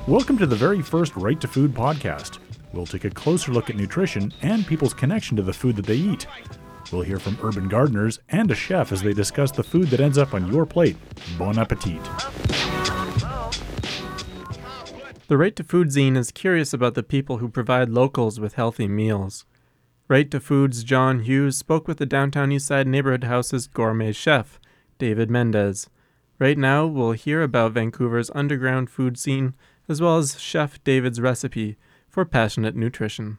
Welcome to the very first Right to Food podcast. We'll take a closer look at nutrition and people's connection to the food that they eat. We'll hear from urban gardeners and a chef as they discuss the food that ends up on your plate. Bon appetit. The Right to Food zine is curious about the people who provide locals with healthy meals. Right to Food's John Hughes spoke with the Downtown Eastside Neighborhood House's gourmet chef, David Mendez. Right now, we'll hear about Vancouver's underground food scene, as well as Chef David's recipe for passionate nutrition.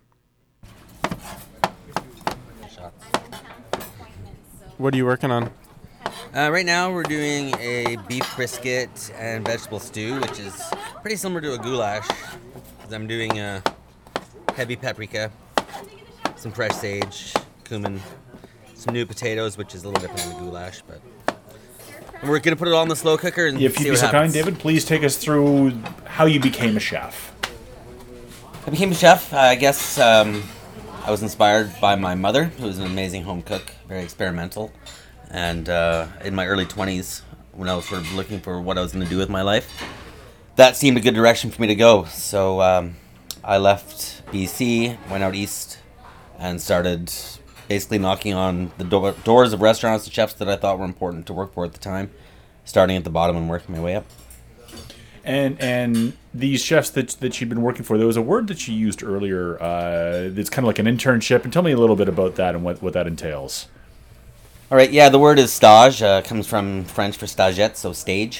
What are you working on? Right now we're doing a beef brisket and vegetable stew, which is pretty similar to a goulash. I'm doing a heavy paprika, some fresh sage, cumin, some new potatoes, which is a little different than the goulash, but we're going to put it all in the slow cooker and If see you'd be what so happens. kind, David, please take us through how you became a chef. I became a chef. I guess I was inspired by my mother, who was an amazing home cook, very experimental. And in my early 20s, when I was sort of looking for what I was going to do with my life, that seemed a good direction for me to go. So I left BC, went out east, and started basically knocking on the doors of restaurants and chefs that I thought were important to work for at the time, starting at the bottom and working my way up. And these chefs that you've been working for, there was a word that you used earlier. It's kind of like an internship. And tell me a little bit about that and what that entails. All right, yeah, the word is stage. Comes from French for stagette, so stage.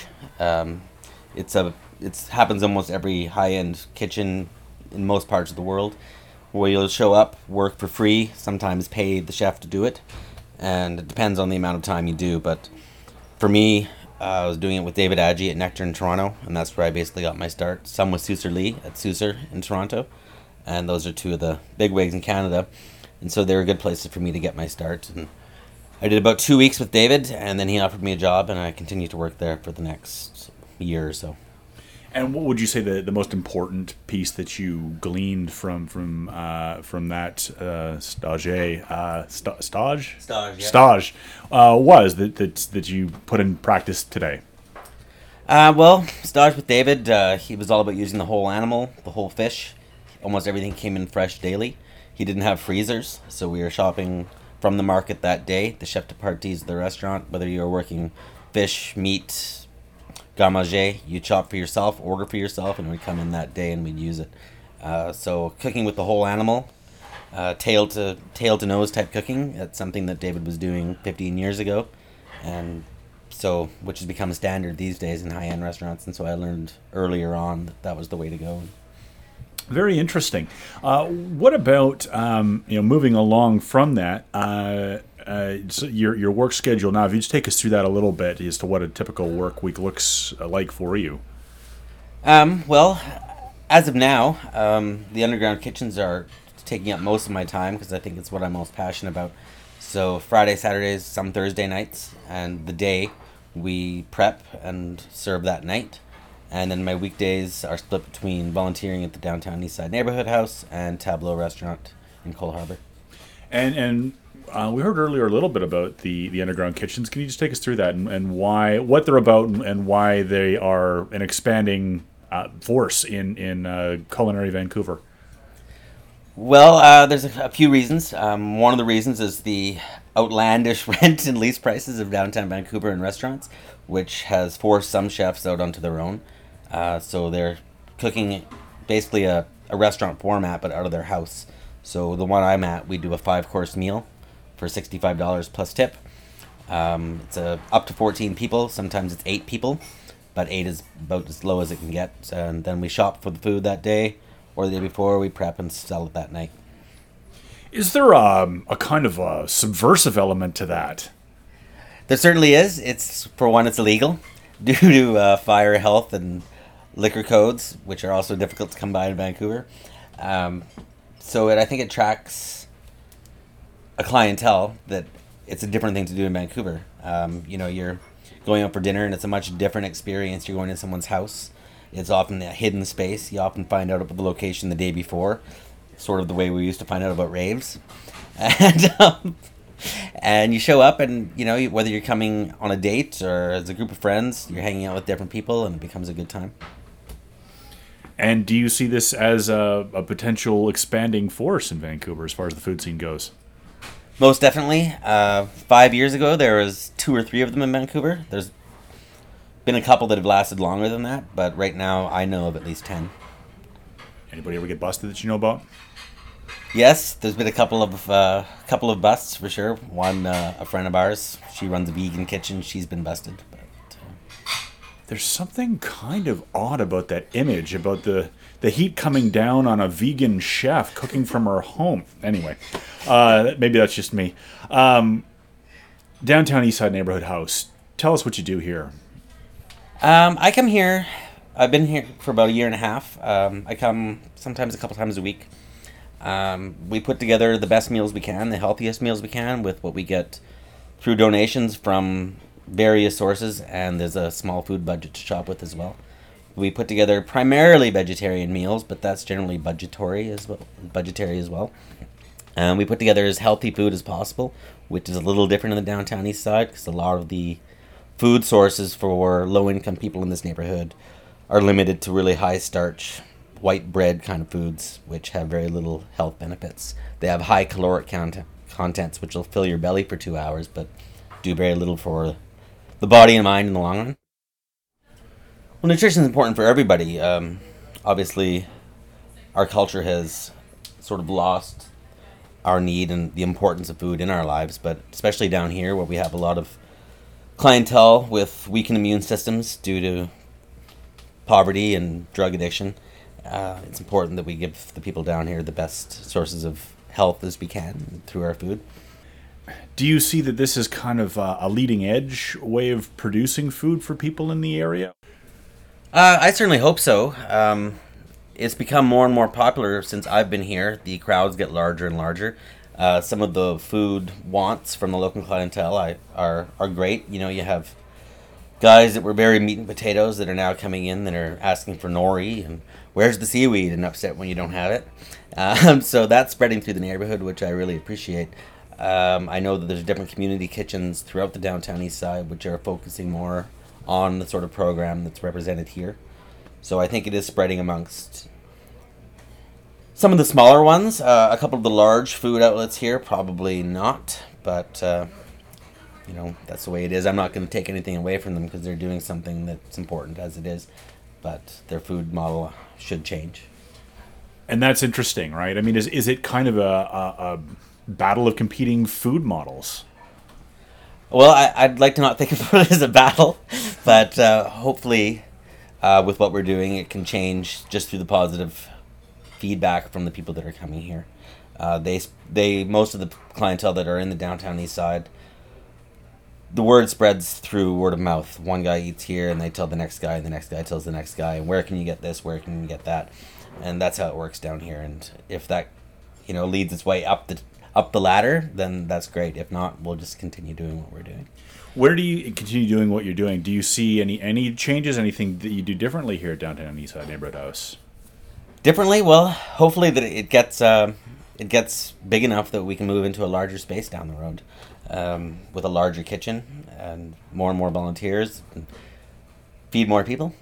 It happens almost every high-end kitchen in most parts of the world, where you'll show up, work for free, sometimes pay the chef to do it, and it depends on the amount of time you do. But for me, I was doing it with David Adjie at Nectar in Toronto, and that's where I basically got my start. Some with Susur Lee at Susur in Toronto, and those are two of the big wigs in Canada, and so they were good places for me to get my start. And I did about 2 weeks with David, and then he offered me a job, and I continued to work there for the next year or so. And what would you say the most important piece that you gleaned from that stage was that you put in practice today? Well, stage with David, he was all about using the whole animal, the whole fish. Almost everything came in fresh daily. He didn't have freezers, so we were shopping from the market that day, the chef de parties of the restaurant, whether you were working fish, meat, garde-manger, you chop for yourself, order for yourself, and we'd come in that day and we'd use it. So cooking with the whole animal, tail to nose type cooking, that's something that David was doing 15 years ago, and so which has become standard these days in high-end restaurants, and so I learned earlier on that was the way to go. Very interesting. What about moving along from that? So your work schedule now. If you just take us through that a little bit as to what a typical work week looks like for you. Well, as of now, the underground kitchens are taking up most of my time because I think it's what I'm most passionate about. So Friday, Saturdays, some Thursday nights, and the day we prep and serve that night. And then my weekdays are split between volunteering at the Downtown Eastside Neighborhood House and Tableau Restaurant in Cole Harbour. And we heard earlier a little bit about the underground kitchens. Can you just take us through that and what they're about and why they are an expanding force in culinary Vancouver? Well, there's a few reasons. One of the reasons is the outlandish rent and lease prices of downtown Vancouver and restaurants, which has forced some chefs out onto their own. So they're cooking basically a restaurant format, but out of their house. So the one I'm at, we do a 5-course meal for $65 plus tip. It's up to 14 people. Sometimes it's 8 people, but 8 is about as low as it can get. And then we shop for the food that day, or the day before. We prep and sell it that night. Is there a kind of a subversive element to that? There certainly is. It's illegal due to fire, health, and liquor codes, which are also difficult to come by in Vancouver. So I think it attracts a clientele that it's a different thing to do in Vancouver. You're going out for dinner and it's a much different experience. You're going to someone's house. It's often a hidden space. You often find out about the location the day before, sort of the way we used to find out about raves. And you show up and, whether you're coming on a date or as a group of friends, you're hanging out with different people and it becomes a good time. And do you see this as a potential expanding force in Vancouver as far as the food scene goes? Most definitely. 5 years ago, there was 2 or 3 of them in Vancouver. There's been a couple that have lasted longer than that, but right now I know of at least 10. Anybody ever get busted that you know about? Yes, there's been a couple of busts for sure. One, a friend of ours, she runs a vegan kitchen. She's been busted. But there's something kind of odd about that image, about the heat coming down on a vegan chef cooking from her home. Anyway, maybe that's just me. Downtown Eastside Neighborhood House. Tell us what you do here. I come here. I've been here for about a year and a half. I come sometimes a couple times a week. We put together the best meals we can, the healthiest meals we can, with what we get through donations from various sources, and there's a small food budget to shop with as well. We put together primarily vegetarian meals, but that's generally budgetary as well. And we put together as healthy food as possible, which is a little different in the downtown east side, because a lot of the food sources for low-income people in this neighborhood are limited to really high-starch, white bread kind of foods, which have very little health benefits. They have high caloric contents, which will fill your belly for 2 hours, but do very little for the body and mind in the long run. Well, nutrition is important for everybody. Obviously, our culture has sort of lost our need and the importance of food in our lives, but especially down here where we have a lot of clientele with weakened immune systems due to poverty and drug addiction, it's important that we give the people down here the best sources of health as we can through our food. Do you see that this is kind of a leading edge way of producing food for people in the area? I certainly hope so. It's become more and more popular since I've been here. The crowds get larger and larger. Some of the food wants from the local clientele are great. You know, you have guys that were very meat and potatoes that are now coming in that are asking for nori and where's the seaweed and upset when you don't have it. So that's spreading through the neighborhood, which I really appreciate. I know that there's different community kitchens throughout the downtown east side which are focusing more on the sort of program that's represented here. So I think it is spreading amongst some of the smaller ones. A couple of the large food outlets here, probably not. But, that's the way it is. I'm not going to take anything away from them because they're doing something that's important as it is. But their food model should change. And that's interesting, right? I mean, is it kind of a battle of competing food models? Well, I'd like to not think of it as a battle, but hopefully with what we're doing, it can change just through the positive feedback from the people that are coming here. They most of the clientele that are in the downtown east side, the word spreads through word of mouth. One guy eats here, and they tell the next guy, and the next guy tells the next guy, where can you get this, where can you get that? And that's how it works down here. And if that, leads its way up the ladder, then that's great. If not, we'll just continue doing what we're doing. Where do you continue doing what you're doing? Do you see any changes, anything that you do differently here at Downtown Eastside Neighborhood House? Differently? Well, hopefully that it gets big enough that we can move into a larger space down the road, with a larger kitchen and more volunteers, and feed more people.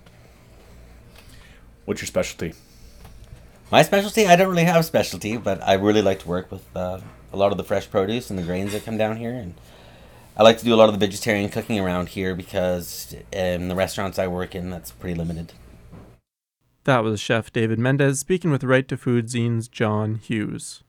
What's your specialty? My specialty? I don't really have a specialty, but I really like to work with a lot of the fresh produce and the grains that come down here, and I like to do a lot of the vegetarian cooking around here because in the restaurants I work in, that's pretty limited. That was Chef David Mendez speaking with Right to Food Zine's John Hughes.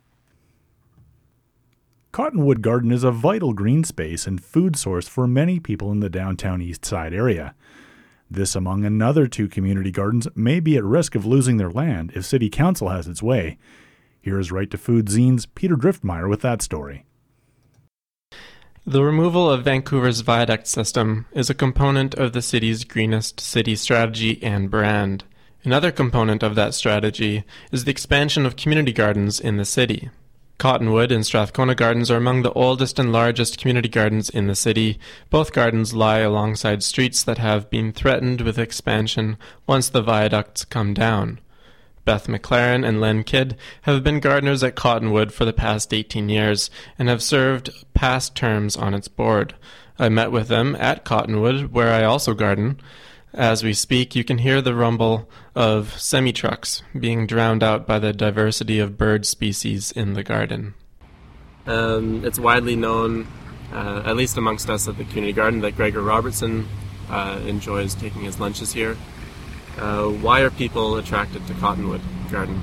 Cottonwood Garden is a vital green space and food source for many people in the downtown east side area. This, among another 2 community gardens, may be at risk of losing their land if City Council has its way. Here is Right to Food Zine's Peter Driftmeyer with that story. The removal of Vancouver's viaduct system is a component of the city's greenest city strategy and brand. Another component of that strategy is the expansion of community gardens in the city. Cottonwood and Strathcona Gardens are among the oldest and largest community gardens in the city. Both gardens lie alongside streets that have been threatened with expansion once the viaducts come down. Beth McLaren and Len Kidd have been gardeners at Cottonwood for the past 18 years and have served past terms on its board. I met with them at Cottonwood, where I also garden. As we speak, you can hear the rumble of semi-trucks being drowned out by the diversity of bird species in the garden. It's widely known, at least amongst us at the community garden, that Gregor Robertson enjoys taking his lunches here. Why are people attracted to Cottonwood Garden?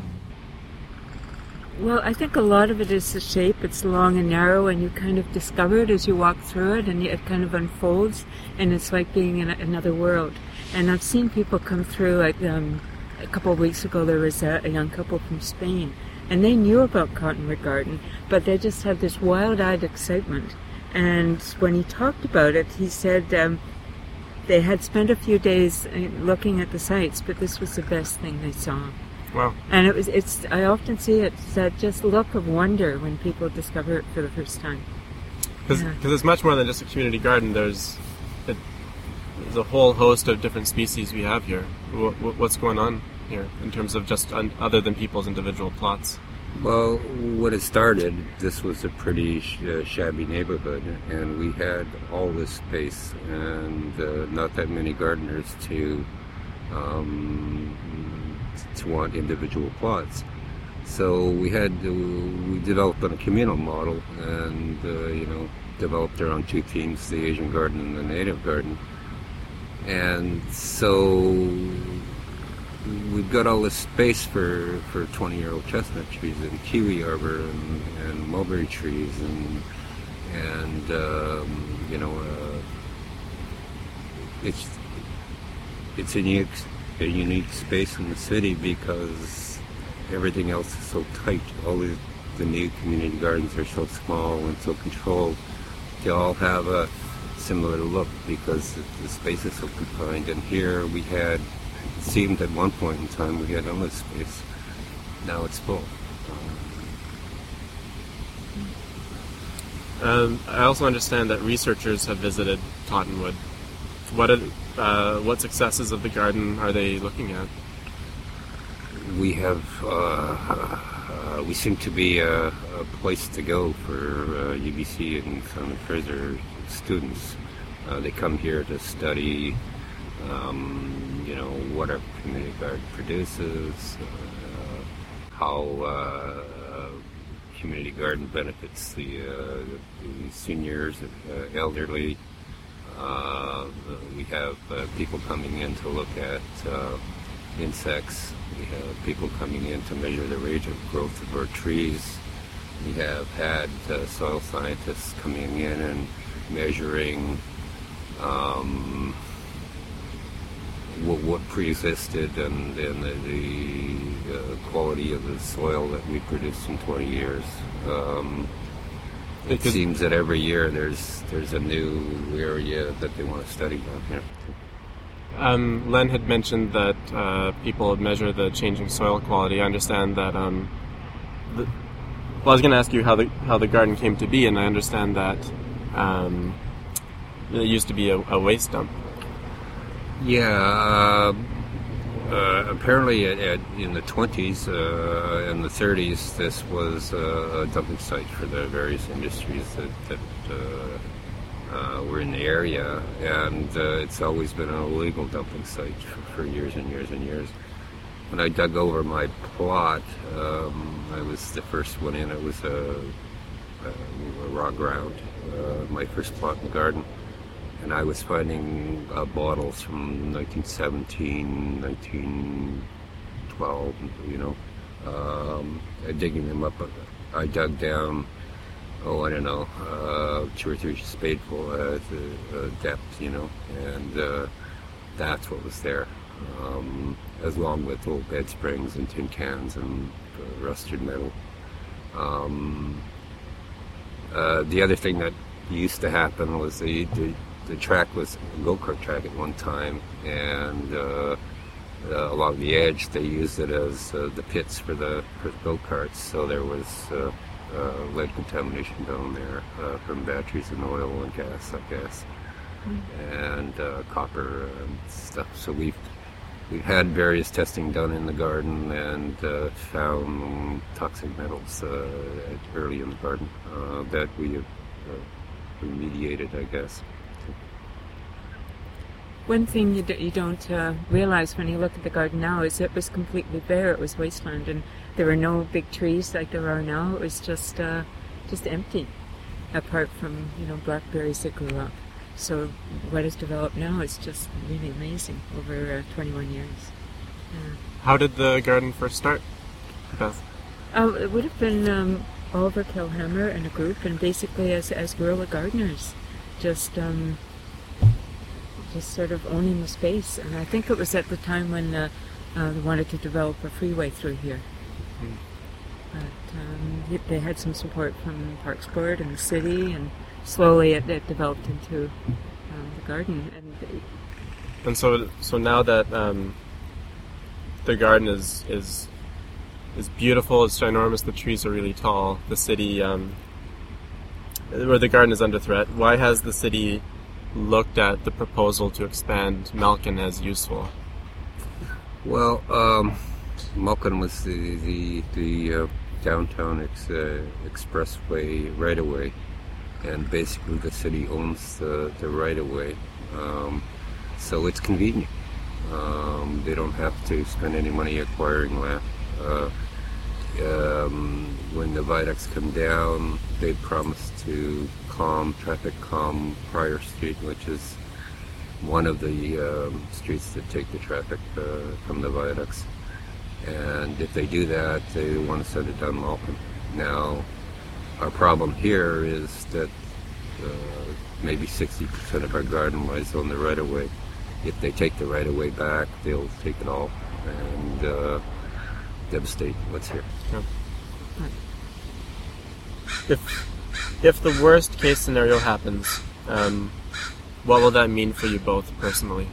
Well, I think a lot of it is the shape. It's long and narrow, and you kind of discover it as you walk through it, and it kind of unfolds, and it's like being in another world. And I've seen people come through, like a couple of weeks ago there was a young couple from Spain, and they knew about Cottonwood Garden, but they just had this wild-eyed excitement. And when he talked about it, he said they had spent a few days looking at the sites, but this was the best thing they saw. Wow. And I often see it, that just look of wonder when people discover it for the first time. Because it's much more than just a community garden. There's a whole host of different species we have here. What's going on here in terms of just other than people's individual plots? Well, when it started, this was a pretty shabby neighborhood, and we had all this space and not that many gardeners to want individual plots. So we developed on a communal model, and developed around two themes: the Asian garden and the native garden. And so we've got all this space for 20-year-old chestnut trees and kiwi arbor and mulberry trees and it's a unique space in the city because everything else is so tight. All the new community gardens are so small and so controlled. They all have a similar look because the space is so confined. And here it seemed at one point in time we had endless space. Now it's full. I also understand that researchers have visited Cottonwood. What successes of the garden are they looking at? We have, we seem to be a place to go for UBC and Simon Fraser students. They come here to study, what our community garden produces, how community garden benefits the seniors, elderly. We have people coming in to look at insects. We have people coming in to measure the rate of growth of our trees. We have had soil scientists coming in and measuring what pre-existed and the quality of the soil that we produced in 20 years. It seems that every year there's a new area that they want to study down here. Len had mentioned that people would measure the changing soil quality. I understand that. I was going to ask you how the garden came to be, and I understand that it used to be a waste dump. Yeah. Apparently, in the 20s and the 30s, this was a dumping site for the various industries that were in the area, and it's always been an illegal dumping site for years and years and years. When I dug over my plot, I was the first one in. It was a raw ground, my first plot in the garden. And I was finding bottles from 1917, 1912, digging them up. I dug down, 2 or 3 spadeful depth, and that's what was there, along with old bed springs and tin cans and rusted metal. The other thing that used to happen was the track was a go-kart track at one time, and along the edge they used it as the pits for the go-karts, so there was lead contamination down there from batteries and oil and gas, I guess, and copper and stuff. So we've had various testing done in the garden and found toxic metals early in the garden that we have remediated, I guess. One thing you don't realize when you look at the garden now is it was completely bare. It was wasteland, and there were no big trees like there are now. It was just empty, apart from blackberries that grew up. So what has developed now is just really amazing over 21 years. Yeah. How did the garden first start, Beth? It would have been Oliver Kilhammer and a group, and basically as guerrilla gardeners, just sort of owning the space. And I think it was at the time when they wanted to develop a freeway through here. But they had some support from Parks Board and the city, and slowly it developed into the garden. And so now that the garden is beautiful, it's ginormous, the trees are really tall, the city, or the garden is under threat, why has the city looked at the proposal to expand Malkin as useful? Well, Malkin was the downtown expressway right-of-way, and basically the city owns the right-of-way, so it's convenient. They don't have to spend any money acquiring land. When the viaducts come down, they promise to traffic calm Prior Street, which is one of the streets that take the traffic from the viaducts. And if they do that, they want to set it down Malkin. Now, our problem here is that maybe 60% of our garden lies on the right-of-way. If they take the right-of-way back, they'll take it all and devastate what's here. Yeah. If the worst case scenario happens, what will that mean for you both personally?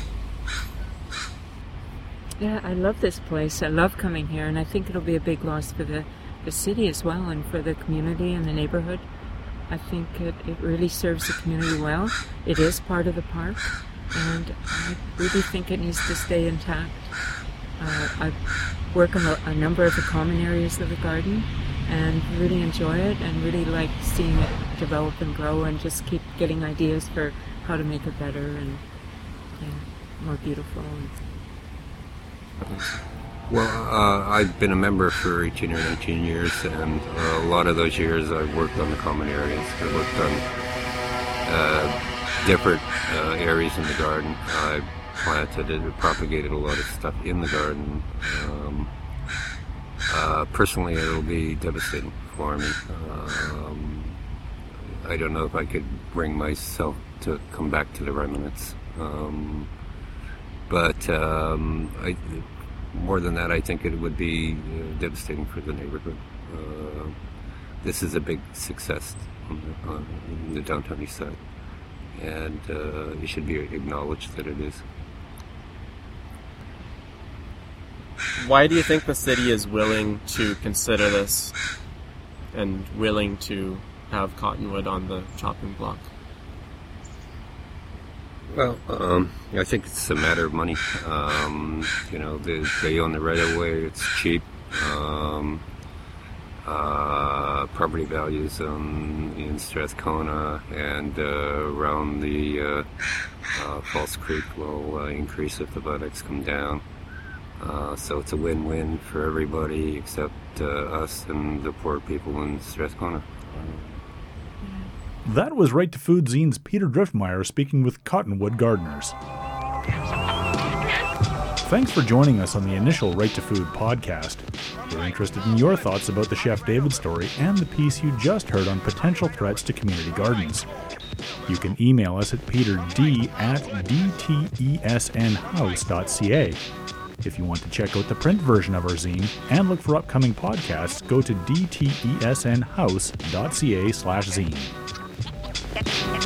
Yeah, I love this place. I love coming here, and I think it'll be a big loss for the city as well, and for the community and the neighborhood. I think it really serves the community well. It is part of the park, and I really think it needs to stay intact. I work on a number of the common areas of the garden and really enjoy it, and really like seeing it develop and grow, and just keep getting ideas for how to make it better and more beautiful. Well, I've been a member for 18 or 19 years, and a lot of those years I've worked on the common areas. I worked on different areas in the garden. I planted and propagated a lot of stuff in the garden. Personally, it'll be devastating for me. I don't know if I could bring myself to come back to the remnants. But more than that, I think it would be devastating for the neighborhood. This is a big success on the downtown east side, and it should be acknowledged that it is. Why do you think the city is willing to consider this and willing to have Cottonwood on the chopping block? Well, I think it's a matter of money. They own the right-of-way. It's cheap. Property values in Strathcona and around the False Creek will increase if the viaducts come down. So it's a win-win for everybody except us and the poor people in Strathcona. That was Right to Food Zine's Peter Driftmeyer speaking with Cottonwood gardeners. Thanks for joining us on the initial Right to Food podcast. We're interested in your thoughts about the Chef David story and the piece you just heard on potential threats to community gardens. You can email us at peterd@dtesnhouse.ca. If you want to check out the print version of our zine and look for upcoming podcasts, go to dtesnhouse.ca/zine.